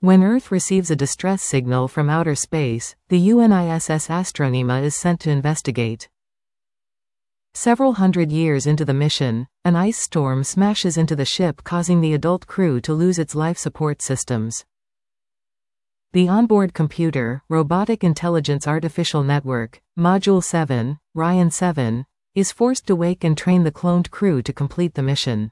When Earth receives a distress signal from outer space, the UNISS Astronema is sent to investigate. Several hundred years into the mission, an ice storm smashes into the ship, causing the adult crew to lose its life support systems. The onboard computer, Robotic Intelligence Artificial Network, Module 7, Ryan 7, is forced to wake and train the cloned crew to complete the mission.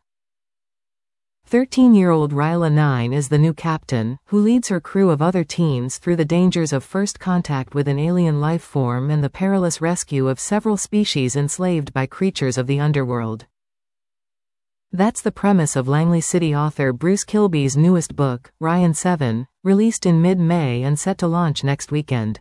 13-year-old Ryla 9 is the new captain, who leads her crew of other teens through the dangers of first contact with an alien life form and the perilous rescue of several species enslaved by creatures of the underworld. That's the premise of Langley City author Bruce Kilby's newest book, Ryan 7, released in mid-May and set to launch next weekend.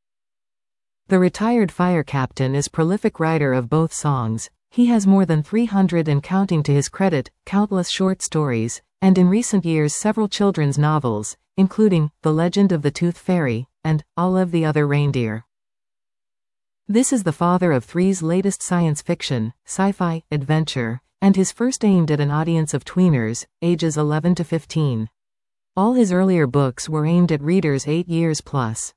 The retired fire captain is prolific writer of both songs. He has more than 300 and counting to his credit, countless short stories, and in recent years several children's novels, including The Legend of the Tooth Fairy and Olive the Other Reindeer. This is the father of Three's latest science fiction, sci-fi, adventure, and his first aimed at an audience of tweeners, ages 11 to 15. All his earlier books were aimed at readers 8 years plus.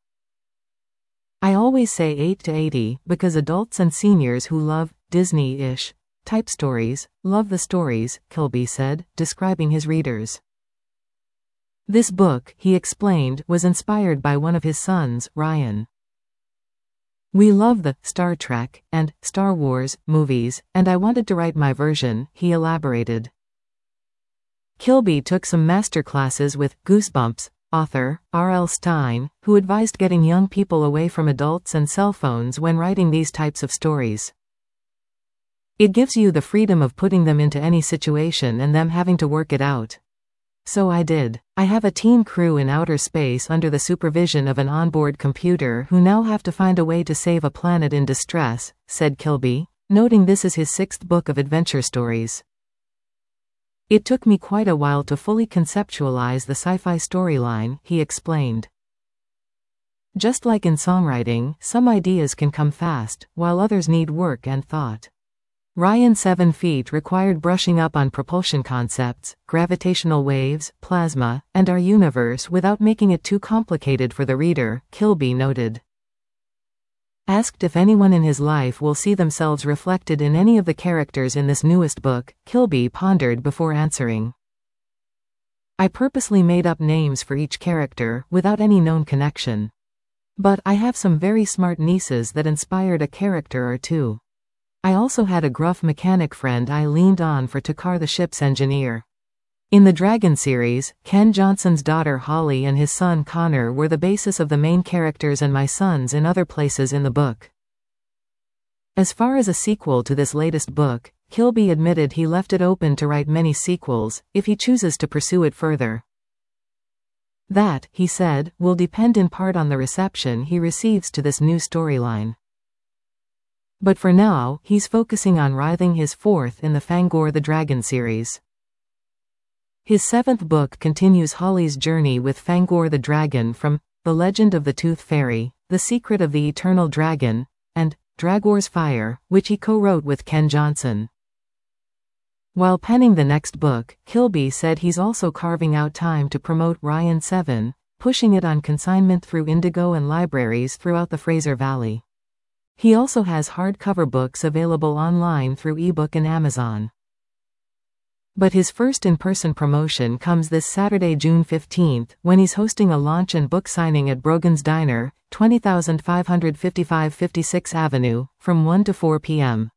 I always say 8 to 80 because adults and seniors who love Disney-ish type stories love the stories, Kilby said, describing his readers. This book, he explained, was inspired by one of his sons, Ryan. We love the Star Trek and Star Wars movies, and I wanted to write my version, he elaborated. Kilby took some master classes with Goosebumps author R.L. Stine, who advised getting young people away from adults and cell phones when writing these types of stories. It gives you the freedom of putting them into any situation and them having to work it out. So I did. I have a teen crew in outer space under the supervision of an onboard computer who now have to find a way to save a planet in distress, said Kilby, noting this is his 6th book of adventure stories. It took me quite a while to fully conceptualize the sci-fi storyline, he explained. Just like in songwriting, some ideas can come fast, while others need work and thought. Ryan 7 feet required brushing up on propulsion concepts, gravitational waves, plasma, and our universe without making it too complicated for the reader, Kilby noted. Asked if anyone in his life will see themselves reflected in any of the characters in this newest book, Kilby pondered before answering. I purposely made up names for each character, without any known connection. But I have some very smart nieces that inspired a character or two. I also had a gruff mechanic friend I leaned on for Takar the ship's engineer. In the Dragon series, Ken Johnson's daughter Holly and his son Connor were the basis of the main characters and my sons in other places in the book. As far as a sequel to this latest book, Kilby admitted he left it open to write many sequels, if he chooses to pursue it further. That, he said, will depend in part on the reception he receives to this new storyline. But for now, he's focusing on writing his 4th in the Fangor the Dragon series. His 7th book continues Holly's journey with Fangor the Dragon from The Legend of the Tooth Fairy, The Secret of the Eternal Dragon, and Dragor's Fire, which he co-wrote with Ken Johnson. While penning the next book, Kilby said he's also carving out time to promote Ryan 7, pushing it on consignment through Indigo and libraries throughout the Fraser Valley. He also has hardcover books available online through ebook and Amazon. But his first in-person promotion comes this Saturday, June 15, when he's hosting a launch and book signing at Brogan's Diner, 20,555 56th Avenue, from 1 to 4 p.m.